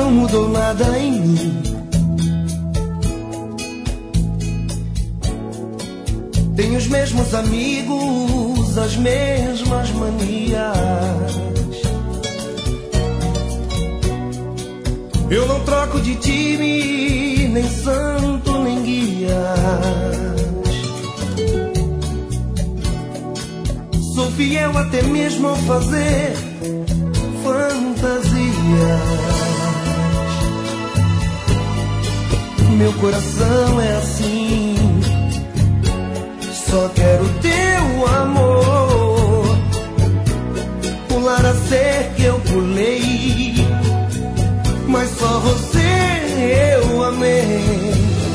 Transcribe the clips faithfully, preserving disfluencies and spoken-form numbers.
não mudou nada em mim. Tenho os mesmos amigos, as mesmas manias. Eu não troco de time, nem santo, nem guias. Sou fiel até mesmo ao fazer fantasias. Meu coração é assim, só quero teu amor. Pular a cerca eu pulei, mas só você eu amei.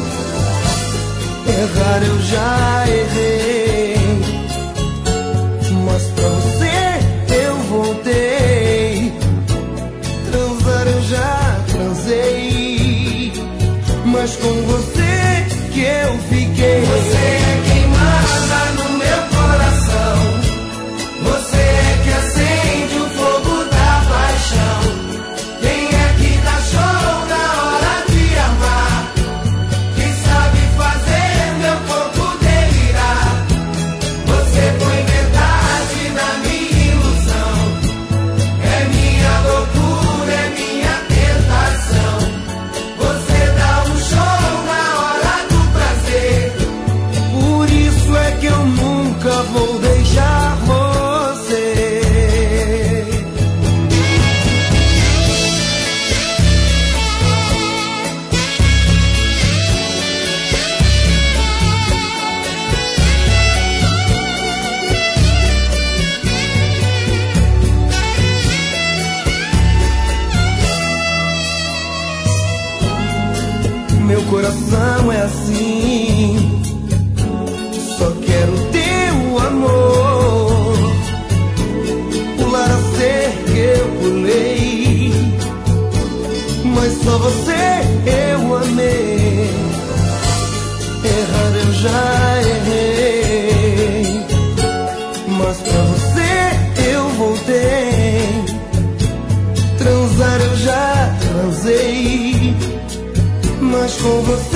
Errar eu já errei, mas pra você eu voltei. Transar eu já transei, mas com você que eu fiquei. Você é quem manda no meu coração, você é que acende o fogo da paixão. Quem é que dá show na hora de amar, que sabe fazer meu corpo delirar. Você põe verdade na minha ilusão, é minha loucura, é minha tentação. Você dá um show na hora do prazer, por isso é que eu nunca vou deixar você. Meu coração é assim, só quero teu amor. Pular a cerca eu pulei, mas só você eu amei. Errar eu já errei, mas pra você eu voltei. Transar eu já transei, mas com você